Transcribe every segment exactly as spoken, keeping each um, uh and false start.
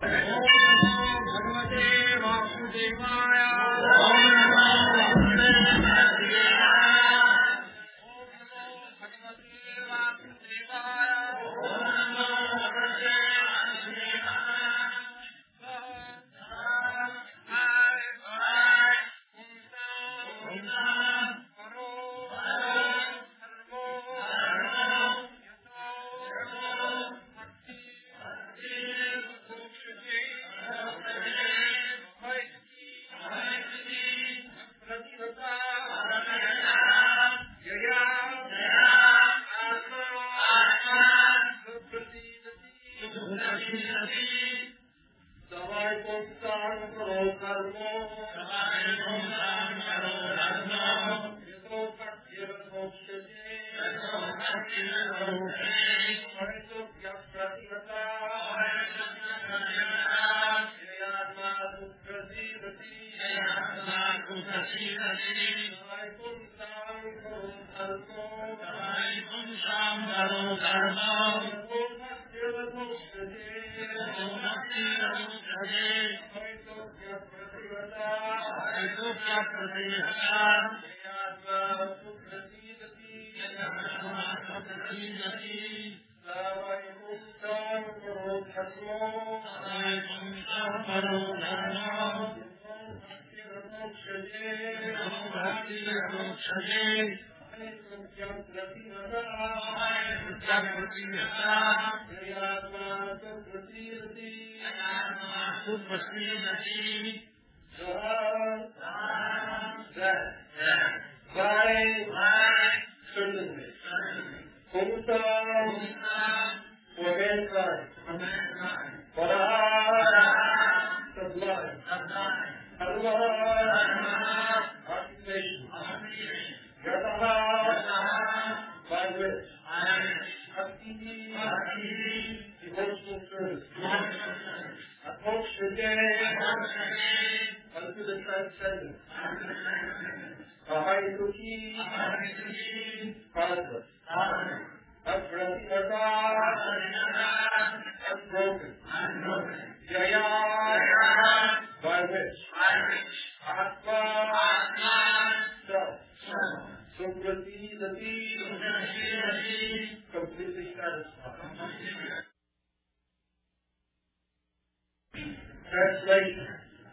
Translation.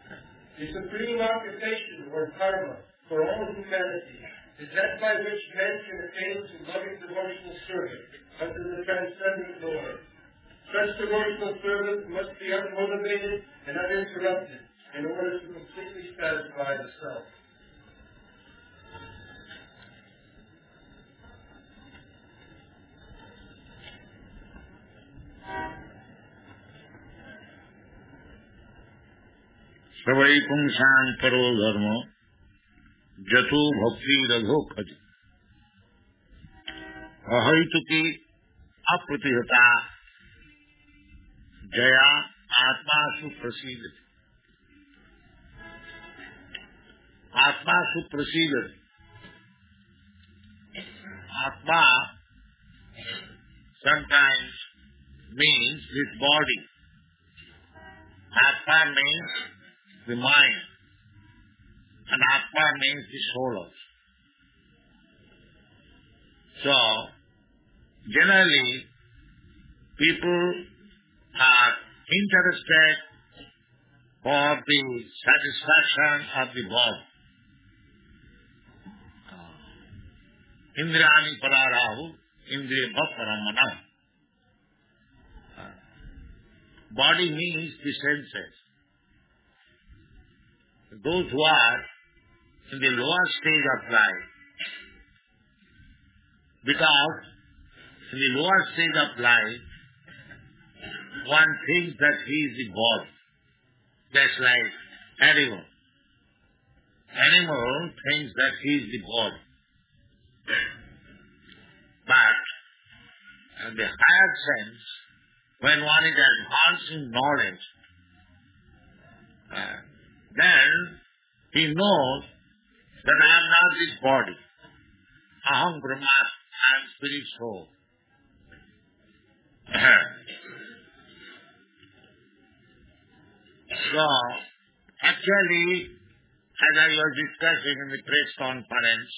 The supreme occupation or karma for all humanity is that by which men can attain to loving devotional service unto the transcendent Lord. Such devotional service must be unmotivated and uninterrupted in order to completely satisfy the self. Savai pumsang paro dharma jato bhakti ragho khati ahaituki apratihata jaya atmasu prasidati atmasu prasidati. Atma sometimes means this body. Atma means the mind, and Atma means the soul also. So, generally, people are interested for the satisfaction of the body. Indrani pararahu, indriya paramanam. Body means the senses. Those who are in the lower stage of life, because in the lower stage of life, one thinks that he is the God. That's like animal. Animal thinks that he is the God. But in the higher sense, when one is advancing knowledge, uh, then he knows that I am not this body. Aham Brahma, I am spirit soul. So, actually, as I was discussing in the press conference,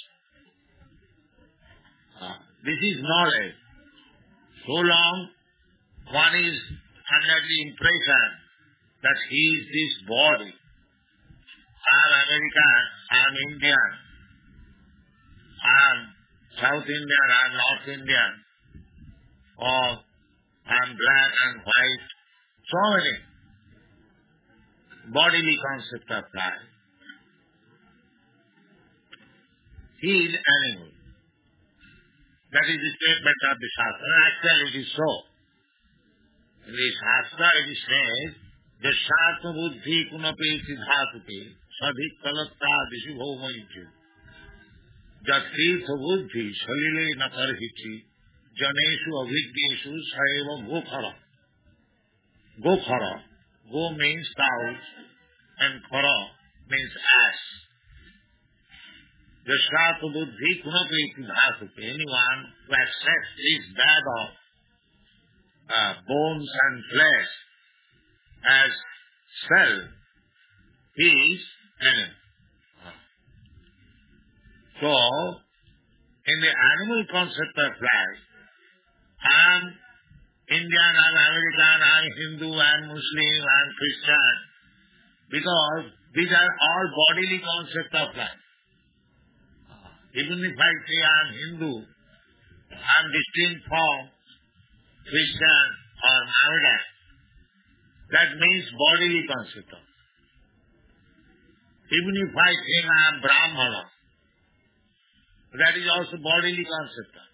uh, this is knowledge. So long one is under the impression that he is this body. I am American, I am Indian, I am South Indian, I am North Indian, or I am black and white. So many bodily concepts of life. He is animal. That is the statement of the Shastra. Actually it is so. In the Shastra it is said, Jashatma buddhi kunapeti dhatuke sadhik kalatta dishi bhaumaiji jatirtha buddhi salile nakarhichi janeshu avigneshu saeva gokhara. Gokhara. Go means cows and khara means ass. Jashatma buddhi kunapeti dhatuke. Anyone who accepts this bag of uh, bones and flesh as self, he is animal. So, in the animal concept of life, I am Indian, I am American, I am Hindu, I am Muslim, I am Christian, because these are all bodily concepts of life. Even if I say I am Hindu, I am distinct from Christian or Mohammedan. That means bodily concept of. Even if I think I am Brahmana, that is also bodily concept of.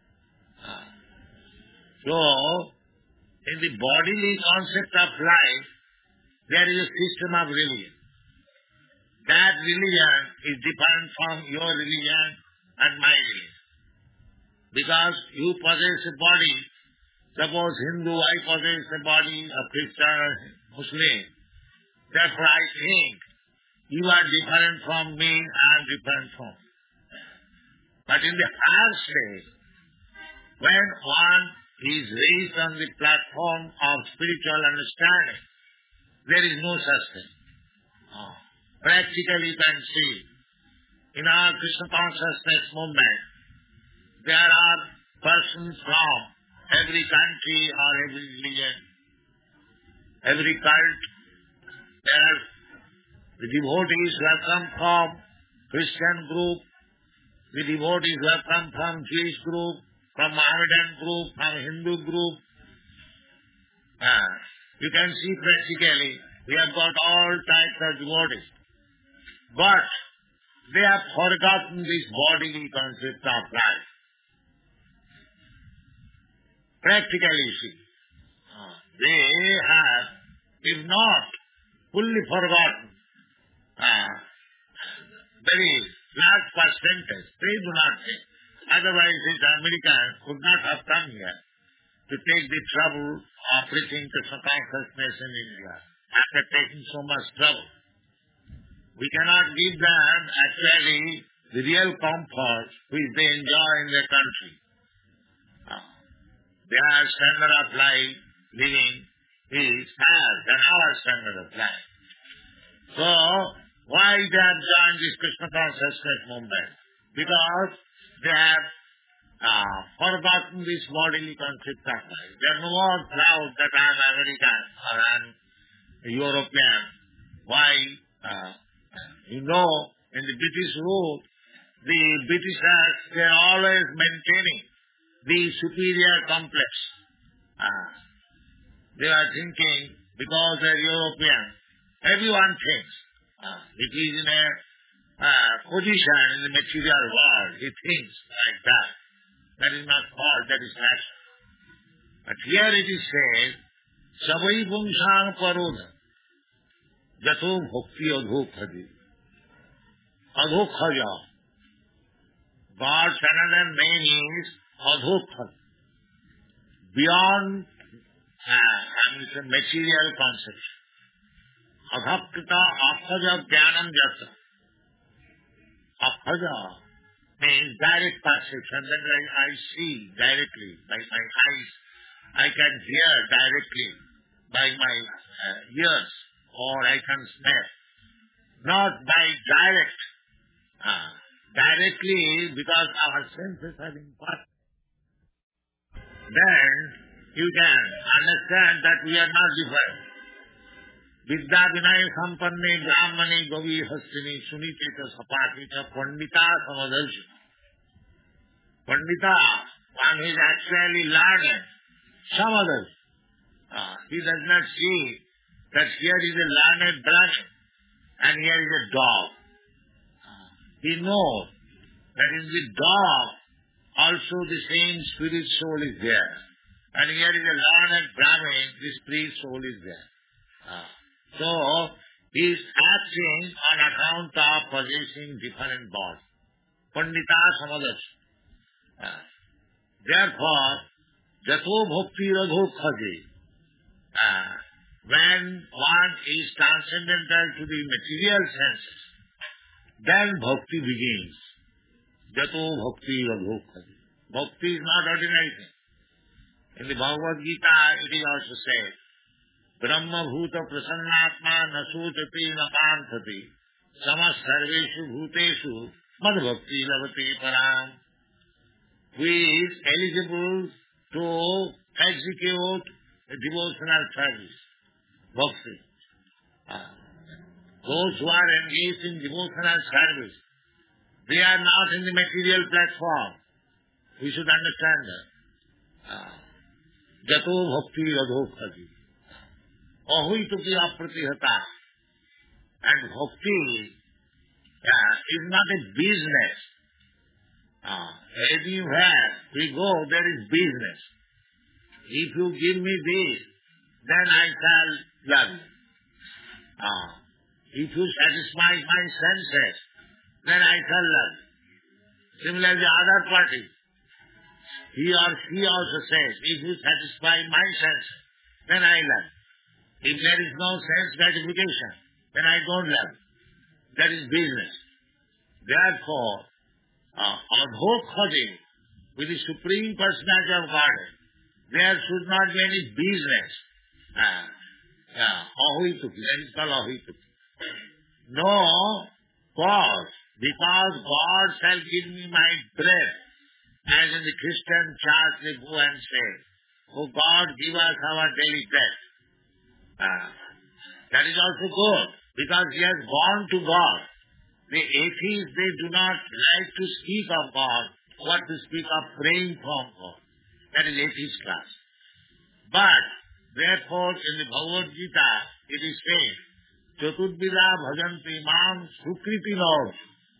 So, in the bodily concept of life, there is a system of religion. That religion is different from your religion and my religion. Because you possess a body, suppose Hindu, I possess a body, a Christian, or Muslim. Therefore I think you are different from me, I am different from you. But in the higher state, when one is raised on the platform of spiritual understanding, there is no such thing. Oh. Practically you can see, in our Krishna consciousness movement, there are persons from every country or every religion, every cult. There are the devotees who have come from Christian group, the devotees who have come from Jewish group, from Mohammedan group, from Hindu group. Uh, you can see practically, we have got all types of devotees. But they have forgotten this bodily concept of life. Practically, you see, they have, if not fully forgotten, uh, very large percentage, they do not think. Otherwise, these Americans could not have come here to take the trouble of preaching Krishna consciousness in India after taking so much trouble. We cannot give them actually the real comfort which they enjoy in their country. Uh, their standard of life, living, is higher than our standard of life. So, why they have joined this Krishna consciousness movement? Because they have uh, forgotten this bodily concept of life. They are no more proud that I am American or I am European. Why? Uh, you know, in the British rule, the Britishers, they are always maintaining the superior complex. Uh, they are thinking, because they are European, everyone thinks. Uh, if he is in a uh, position in the material world, he thinks like that. That is not false, that is natural. But here it is said, Savai Pumsang Paroda, Jato Bhakti Adhokhaji. Adhokhaja. God's another name is Adhokhaja. Beyond uh, I mean, material conception. Adhakkata akhaja jnanam jata. Akhaja means direct perception, that I, I see directly by my eyes. I can hear directly by my uh, ears. or I can smell. Not by direct. Uh, directly, because our senses are imparted. Then you can understand that we are not different. Vidya vinay sampanne brahmane gavi hastini suniteta sapatita pandita samadarshana. Pandita, one who is actually learned, samadarshana. Uh, he does not see that here is a learned brahman and here is a dog. Uh, he knows that in the dog also the same spirit soul is there. And here is a learned brahmin, the spirit soul is there. Uh, so, he is acting on account of possessing different bodies. Pandita samadarshana. Uh, therefore, jato bhakti radho khaje. Uh, when one is transcendental to the material senses, then bhakti begins. Jato bhakti radho khaje. Bhakti is not ordinary thing. In the Bhagavad Gita, it is also said, Brahma bhuta prasannatma nasutati napanthati samas sarveshu bhuteshu mad bhakti lavati param. Who is eligible to execute a devotional service, bhakti. Uh, those who are engaged in devotional service, they are not in the material platform. We should understand that. Uh, Jato bhakti radho khaji. Ahuituki apratihata. And bhakti uh, is not a business. Uh, everywhere we go, there is business. If you give me this, then I shall love you. Uh, if you satisfy my senses, then I shall love you. Similarly, the other party, he or she also says, if you satisfy my senses, then I love you. If there is no sense gratification, then I don't love you. That is business. Therefore, uh, adhokhaje, with the Supreme Personality of Godhead, there should not be any business. Uh, yeah, ahuituki, that is called ahuituki. No cause, because God shall give me my bread, as in the Christian church they go and say, oh God, give us our daily bread. Uh, that is also good, because he has gone to God. The atheists, they do not like to speak of God, what to speak of praying from God. That is atheist class. But, therefore, in the Bhagavad Gita, it is said, Chatudvida bhajanti mam sukriti nod.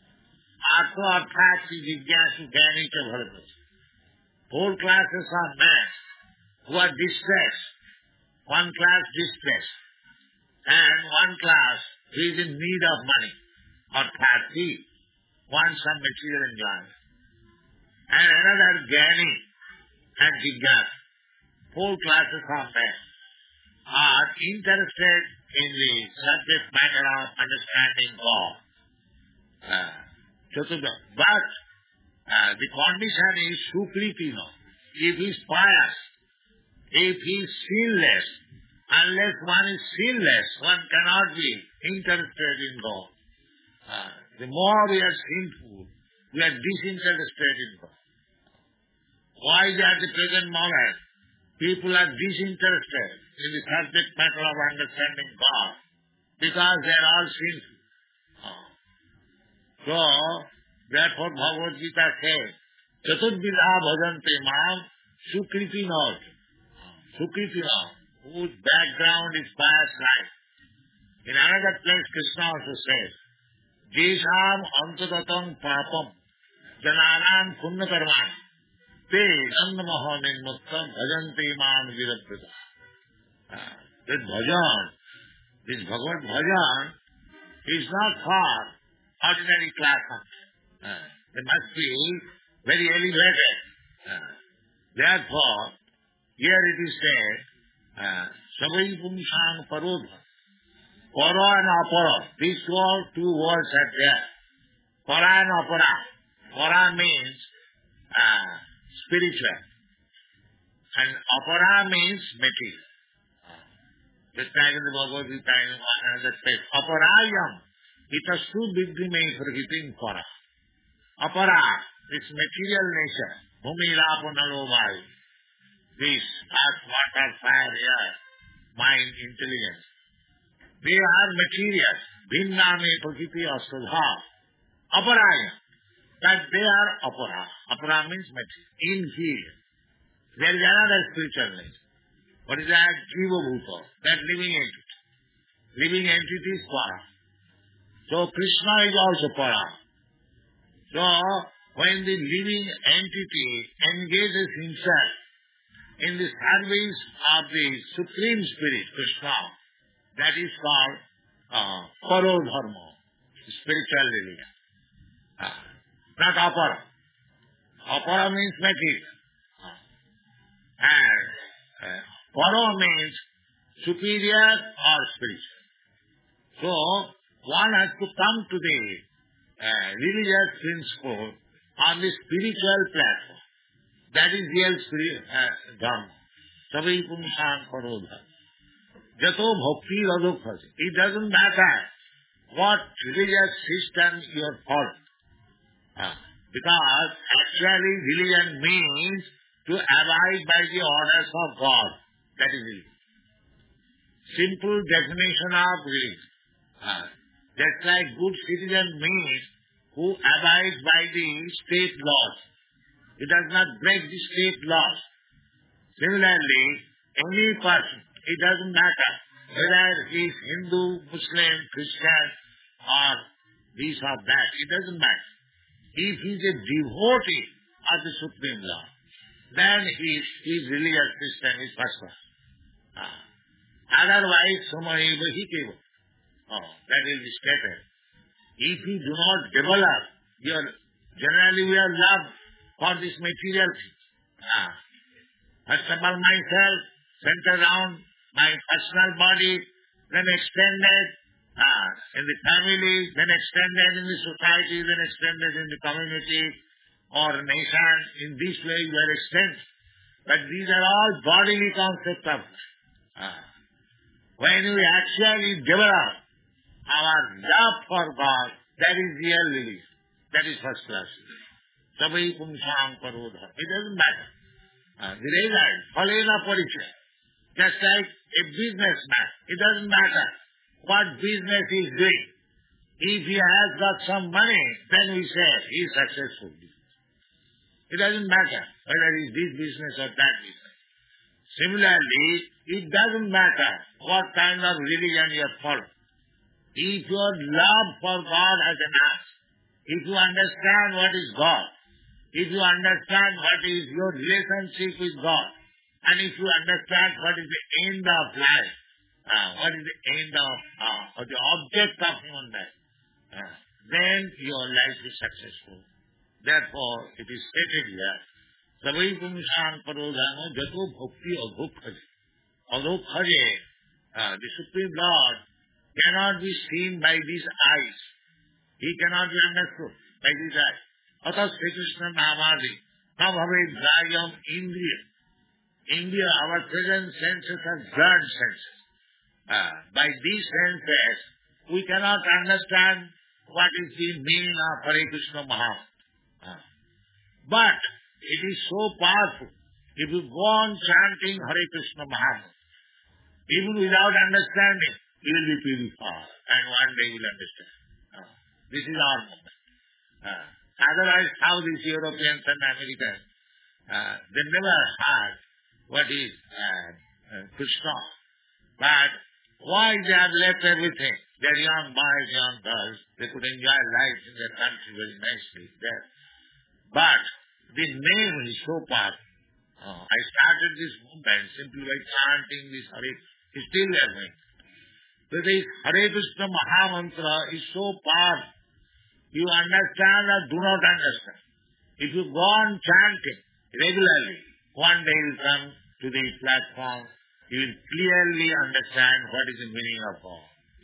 Artha arthati jigyasu gyani cha bharata. Four classes of men who are distressed. One class distressed. And one class who is in need of money. Or thirty, wants some material enjoyment. And another gyani and jigyasu. Four classes of men are interested in the subject matter of understanding God. Uh, but uh, the condition is sukritino. If he is pious, if he is sinless, unless one is sinless, one cannot be interested in God. Uh, the more we are sinful, we are disinterested in God. Why at the present moment people are disinterested in the subject matter of understanding God? Because they are all sinful. Uh, so, therefore Bhagavad Gita says, Chatudvidha bhajante mam sukriti nod. Sukriti nod, whose background is pious life. In another place Krishna also says, Jesham antadatam papam jananam punya karman te nandamaha nirmuttam bhajante mam virabrita. This bhajan, this Bhagavad bhajan is not for ordinary class of uh, they must be very elevated. Uh, therefore, here it is said, Savai Pumsang Parodha. Para and Apara. These two, two words are there. Para and Apara. Para means uh, spiritual. And Apara means material. Just like in the Bhagavad Gita in another place, aparayam, itastu vidhi me prakitim para. Apara, this material nature, bhumi rapo nalo vayu, this earth, water, fire, air, mind, intelligence, they are material. Bhinna me prakriti asudha. Aparaya. That they are apara. Apara means material. Inferior. There is another spiritual nature. What is that? Jiva bhuta. That living entity. Living entity is para. So Krishna is also para. So when the living entity engages himself in the service of the Supreme Spirit, Krishna, that is called uh, Paro Dharma, spiritual religion. Uh, not Apara. Apara means material. Uh, and uh, Paro means superior or spiritual. So, one has to come to the uh, religious principle on the spiritual platform. That is real spirit, uh, Dharma. Sabai Pumsan Paro Dharma. Jato bhakti radokkhasi. It doesn't matter what religious system you are following. Uh, because actually religion means to abide by the orders of God. That is religion. Simple definition of religion. Uh, just like good citizen means who abides by the state laws. He does not break the state laws. Similarly, any person, it doesn't matter whether he is Hindu, Muslim, Christian, or this or that. It doesn't matter. If he is a devotee of the Supreme Law, then his, his religious system is first class. Ah. Otherwise, Sumahiva Hikeva. Oh, that will be scattered. If you do not develop your, generally we are love for this material thing. Ah. First of all, myself, centered around my personal body, then extended ah, in the family, then extended in the society, then extended in the community or nation. In this way you are extended. But these are all bodily concepts of ah. When we actually develop our love for God, that is real religion. That is first class. Sabai pumsam parodha. It doesn't matter. Uh, the result, phalena parichaya. Just like a businessman, it doesn't matter what business he is doing. If he has got some money, then we say he is successful. It doesn't matter whether it is this business or that business. Similarly, it doesn't matter what kind of religion you are following. If your love for God has enhanced, if you understand what is God, if you understand what is your relationship with God, and if you understand what is the end of life, uh, what is the end of, uh, or the object of human life, uh, then your life is successful. Therefore, it is stated here, Sabai Pumsan Parodhano Jato Bhakti Adhokhaje. Adhokhaje, uh, the Supreme Lord, cannot be seen by these eyes. He cannot be understood by these eyes. Atas Sri Krishna Namadi, Nabhave Grayam Indriya. India, our present senses are blood senses. Uh, by these senses, we cannot understand what is the meaning of Hare Krishna Mahamantra. Uh, but it is so powerful. If you go on chanting Hare Krishna Mahamantra, even without understanding, you will be purified, and one day you will understand. Uh, this is our moment. Uh, otherwise, how these Europeans and Americans, uh, they never heard what is uh, uh, Krishna. But why they have left everything? They are young boys, young girls. They could enjoy life in their country very nicely there. But the name is so powerful. Uh, I started this movement simply by chanting this Hare. It's still there going. So this Hare Krishna Mahamantra is so powerful. You understand or do not understand. If you go on chanting regularly, one day you will come to the platform, you will clearly understand what is the meaning of all.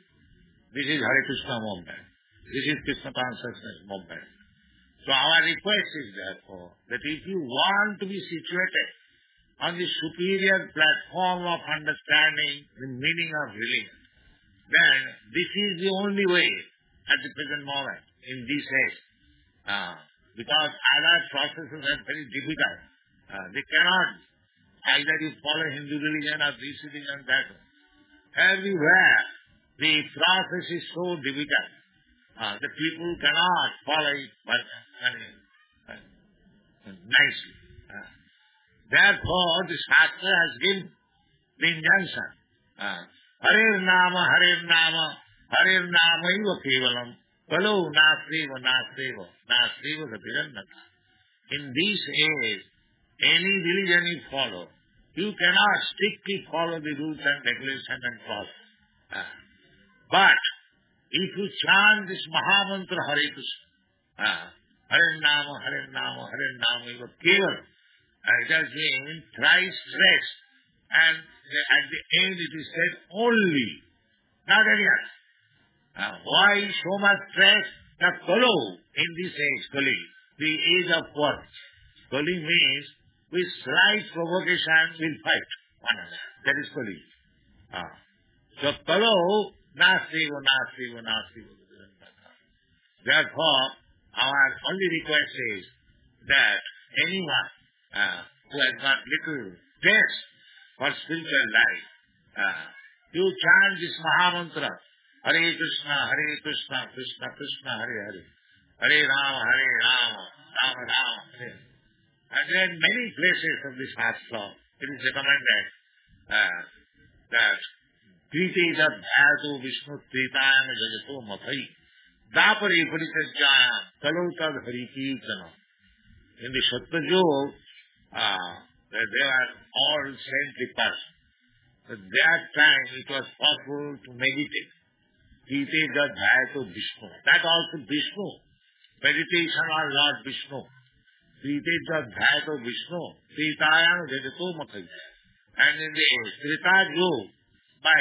This is Hare Krishna movement. This is Krishna consciousness movement. So our request is therefore that if you want to be situated on the superior platform of understanding the meaning of religion, then this is the only way at the present moment in this age. Uh, because other processes are very difficult. Uh, they cannot either you follow Hindu religion or this religion, that one. Everywhere the process is so difficult. Uh, the people cannot follow it but, uh, uh, nicely. Uh, therefore, the Shastra has given the injunction. Uh, Harir Nama, Harir Nama, Harir Nama eva kevalam, Kalo Nasreva, Nasreva, Nasreva Gatirannata. In this age, any religion you follow, you cannot strictly follow the rules and regulations and process. Uh, but if you chant this Mahamantra Hare Krishna, uh, Hare Nama, Hare Nama, Hare Nama, eva kevalam, uh, it has been thrice stressed, and at the end it is said only, not any other. Uh, why so much stress? The Kalo in this age, Kali, the age of what? Kali means with slight provocation will fight one another. That is Kali. Uh, so Kalo, Nastiva, Nastiva, Nastiva. Therefore, our only request is that anyone uh, who has got little taste for spiritual life, uh, you chant this Mahamantra, Hare Krishna, Hare Krishna, Krishna Krishna, Hare Hare, Hare Rama, Hare Rama, Rama Rama, Hare. And there are many places of this Shastra, it is recommended uh, that Priti Jat Bhayatu Vishnu Tritayam Jajato Mathai Dapari Parisajjayam Kalotad Hari Kirtana. In the Satyajug, uh, they were all saintly persons. At that time it was possible to meditate. Priti Jat Bhayatu Vishnu. That also Vishnu. Meditation on Lord Vishnu. Priti Jat Bhayatu Vishnu. Tritayam Jajato Mathai. And in the Trita Yug, by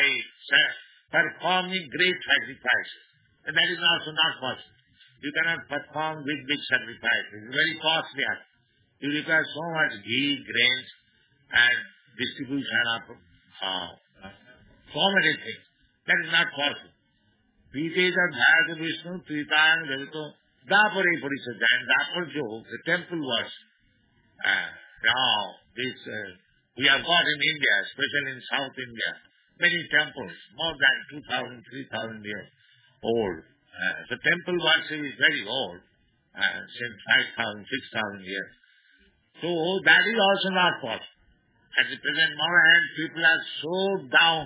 performing great sacrifices. And that is also not possible. You cannot perform big, big sacrifices. It's very costly. You require so much ghee, grains, and distribution of uh, so many things. That is not possible. Priteja Bhayatu Vishnu, Tritayam Javito, Dapare Parisajja. And Dapar jo, the temple was. Uh, now, this uh, we have got in India, especially in South India, many temples, more than two thousand, three thousand years old. Uh, the temple worship is very old, uh, since five thousand, six thousand years. So that is also not possible. At the present moment, people are so down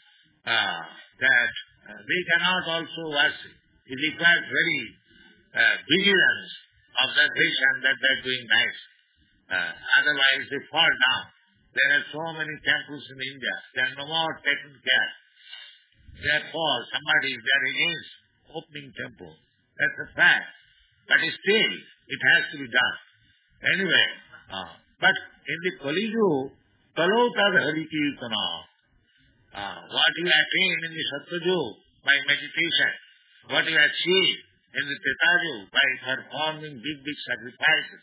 uh, that uh, they cannot also worship. It requires very uh, vigilance, observation that they are doing nice. Uh, otherwise they fall down. There are so many temples in India. They are no more taken care. Therefore, somebody is there against opening temple. That's a fact. But still, it has to be done. Anyway, uh, but in the Kali Yuga, Kalotad Hari Kirtana, uh, what you attain in the Satya Yuga by meditation, what you achieve in the Treta Yuga by performing big, big sacrifices,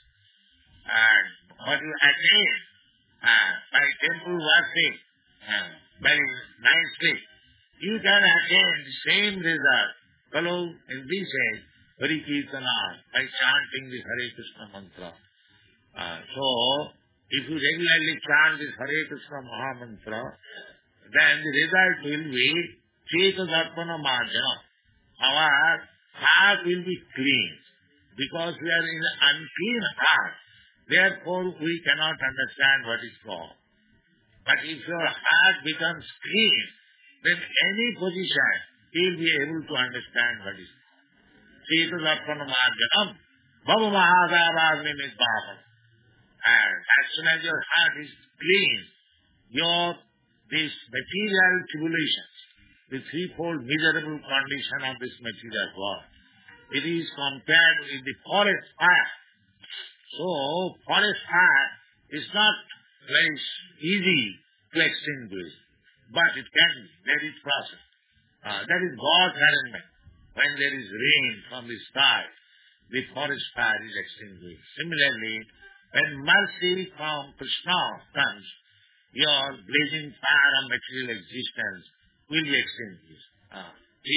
and what you attain uh, by temple worship uh, very nicely, you can attain the same result. Kalo in this age, Hari Kirtana, by chanting the Hare Krishna mantra. Uh, so, if you regularly chant this Hare Krishna Mahamantra, then the result will be Cheta Darpana Marjana. Our heart will be clean, because we are in an unclean heart. Therefore, we cannot understand what is wrong. But if your heart becomes clean, then any position, he will be able to understand what is. Cheta Darpana Marjanam, Bhava Mahadavagni Midbhava. And as soon as your heart is clean, your, these material tribulations, the threefold miserable condition of this material world, it is compared with the forest fire. So, forest fire is not very easy to extinguish, but it can be. That is process. Uh, that is God's arrangement. When there is rain from the sky, the forest fire is extinguished. Similarly, When mercy from Krishna comes, your blazing fire of material existence will be extinguished. Ah.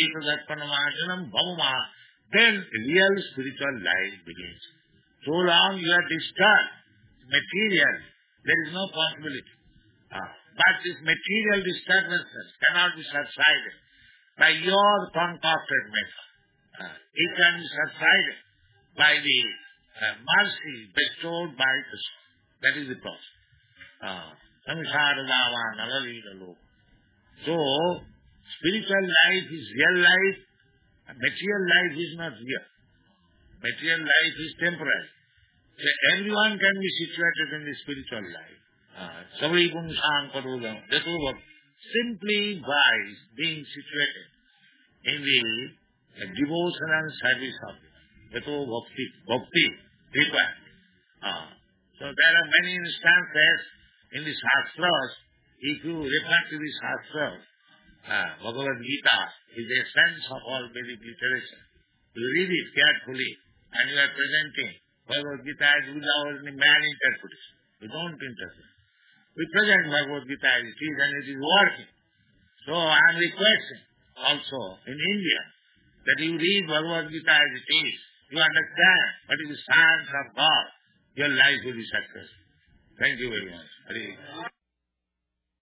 Then real spiritual life begins. So long you are disturbed, material, there is no possibility. Ah. But these material disturbances cannot be subsided by your concocted method. Ah. It can be subsided by the uh, mercy bestowed by Krishna. That is the process. Ah. So, spiritual life is real life, material life is not real. Material life is temporary. So everyone can be situated in the spiritual life. Simply by being situated in the devotion and service of Yato Bhakti, Bhakti required. So there are many instances in the Shastras. If you refer to the Shastras, uh, Bhagavad Gita is the essence of all Vedic literature. You read it carefully and you are presenting Bhagavad Gita as without any man interpretation. You don't interpret. We present Bhagavad Gita as it is and it is working. So I am requesting also in India that you read Bhagavad Gita as it is. You understand what is the science of God. Your life will be successful. Thank you very much. Hare